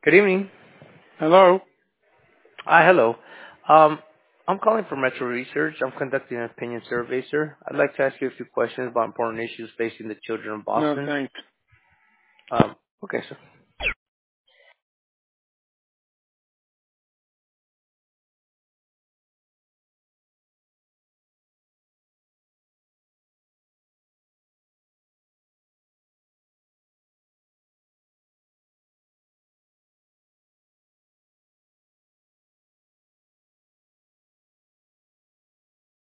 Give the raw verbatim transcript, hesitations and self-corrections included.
Good evening. Hello? Hi, hello. Um, I'm calling from Metro Research. I'm conducting an opinion survey, sir. I'd like to ask you a few questions about important issues facing the children of No, Boston. thanks. Um, okay, sir.